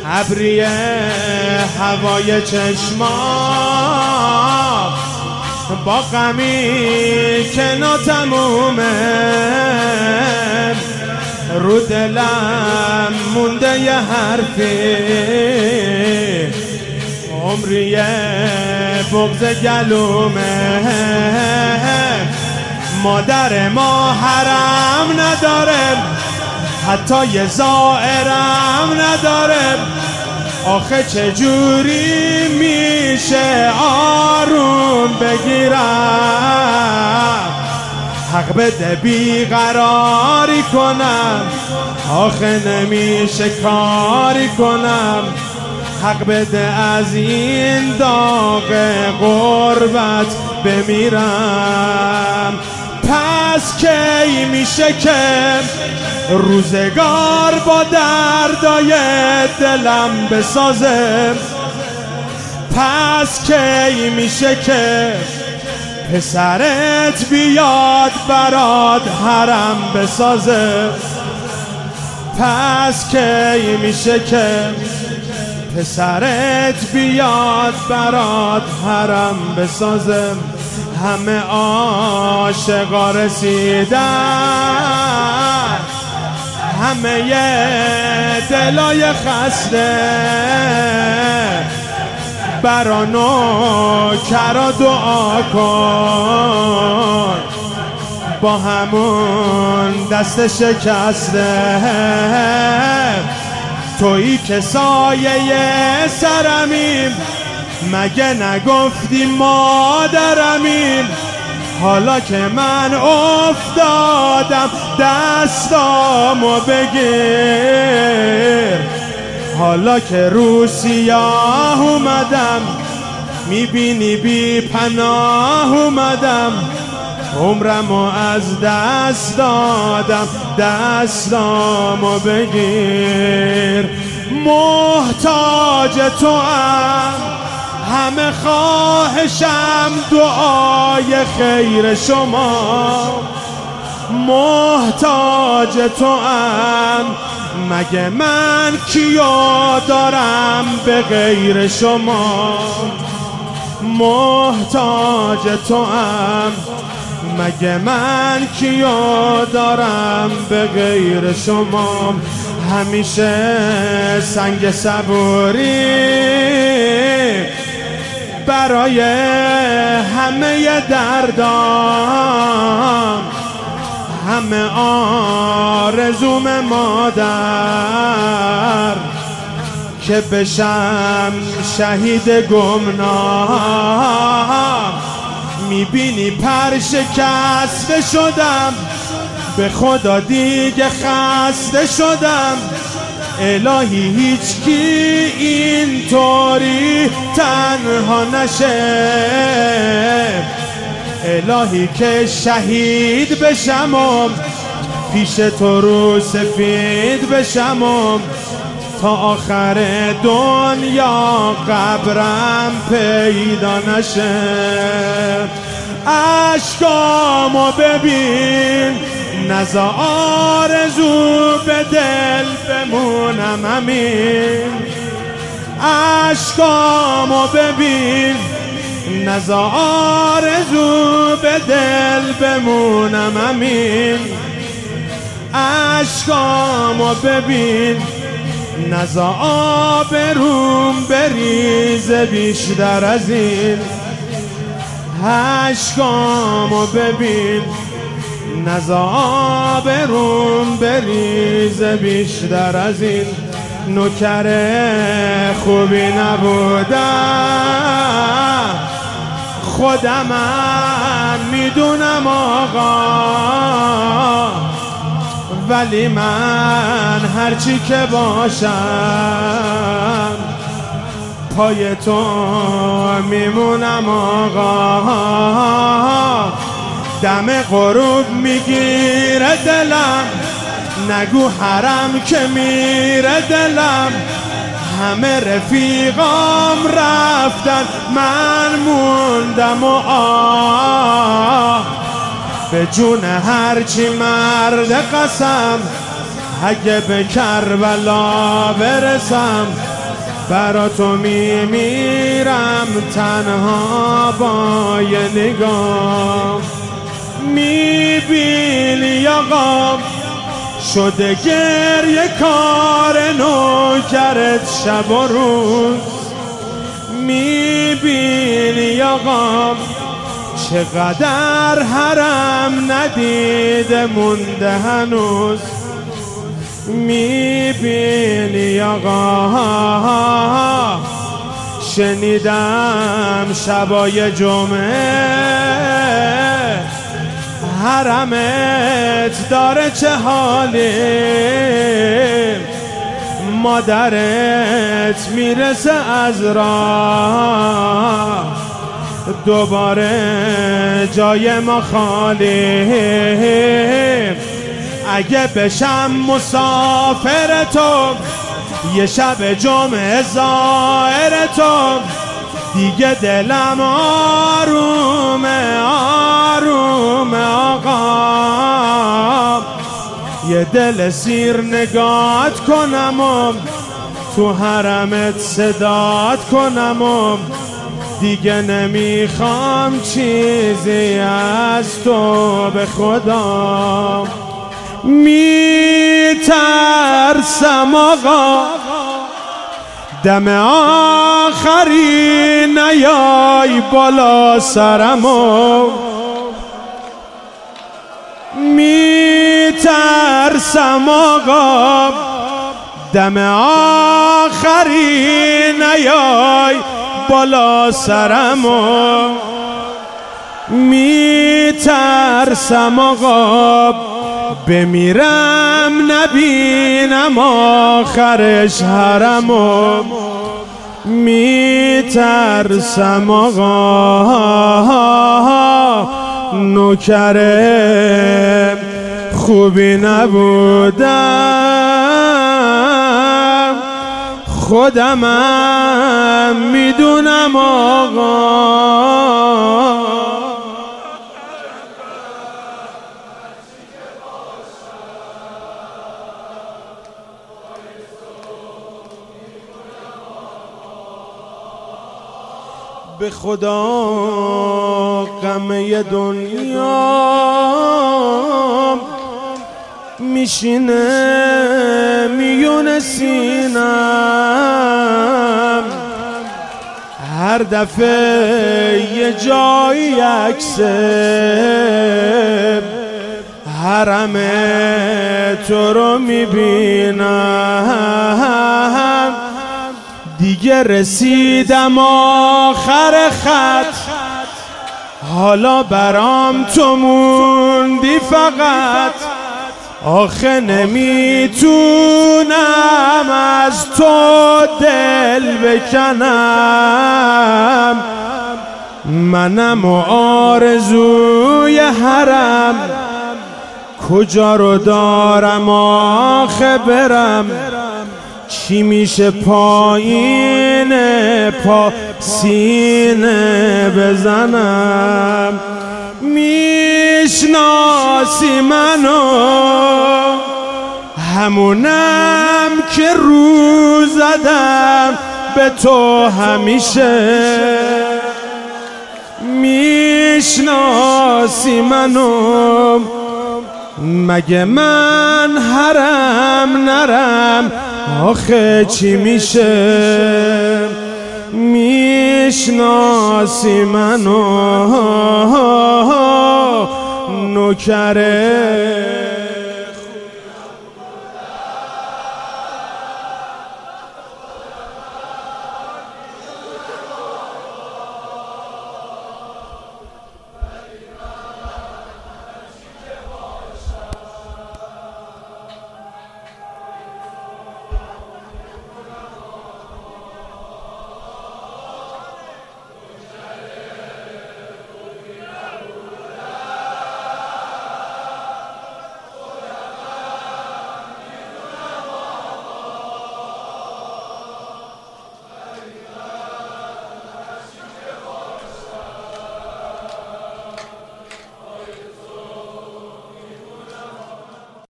ابریه هوای چشما با غمی که ناتمومه رو دلم مونده یه حرفی عمری بغض گلومه مادر ما حرم نداره حتی یه زائرم نداره آخه چجوری میشه آروم بگیرم حق بده بیقراری کنم آخه نمیشه کاری کنم حق بده از این داغ غربت بمیرم پس کی میشه که روزگار با دردای دلم بسازه پس کی میشه که پسرت بیاد برات حرم بسازه پس کی میشه که پسرت بیاد برات حرم بسازه همه عاشقا رسیدن همه دلای خسته برا نوکرا دعا کن با همون دست شکسته تویی که سایه سرمیم مگه نگفتی مادرمیم حالا که من افتادم دستامو بگیر حالا که رو سیاه اومدم میبینی بی پناه اومدم عمرمو از دست دادم دستامو بگیر محتاج تو همه خواهشم دعای خیر شما محتاج تو مگه من کیو دارم به غیر شما محتاج تو مگه من کیو دارم به غیر شما همیشه سنگ صبوری برای همه دردام همه آرزوم مادر که بشم شهید گمنام میبینی پر شکسته شدم به خدا دیگه خسته شدم الهی هیچ کی اینطوری تنها نشه الهی که شهید بشم پیش تو رو سفید بشم تا آخر دنیا قبرم پیدا نشه اشکامو ببین نزا آرزو به دل بمونم همین اشکامو ببین نزا آرزو به دل بمونم همین اشکامو ببین نزا آبروم بریزه بیشتر از این اشکامو ببین نزا آبروم بریزه بیشتر از این نوکر خوبی نبودم خودمم میدونم آقا ولی من هرچی که باشم پای تو میمونم آقا دم غروب میگیره دلم نگو حرم که میره دلم همه رفیقام رفتن من موندم و به جون هرچی مرد قسم اگه به کربلا برسم برا تو میمیرم تنها با یه نگاه. میبینی آقا شده گریه کار نوکرت شب و روز. میبینی آقا چقدر حرم ندیده مونده هنوز. میبینی آقا شنیدم شبای جمعه حرمت داره چه حالی، مادرت میرسه از راه دوباره جای ما خالی. اگه بشم مسافر تو یه شب جمعه زائر تو، دیگه دلم آرومه آرومه آقا. یه دل سیر نگات کنم و تو حرمت صدات کنم و دیگه نمیخوام چیزی از تو به خدا. میترسم آقا دم آخری نیای بالا سرمو. میترسم آقا دم آخری نیای بالا سرمو. میترسم آقا بمیرم نبینم آخرش حرمو. میترسم آقا نوکر خوبی نبودم، خودمم میدونم آقا. به خدا غم دنیا میشینه میون سینم، هر دفعه یه جایی عکس حرم تو رو میبینم. دیگه رسیدم آخر خط، حالا برام تو موندی فقط. آخه نمیتونم از تو دل بکنم، منم و آرزوی حرم کجا رو دارم آخه برم. چی میشه پایین پا سینه بزنم. میشناسی منو همونم که رو زدم به تو همیشه. میشناسی منو مگه من حرم نرم آخه چی میشه. میشناسی منو نوکر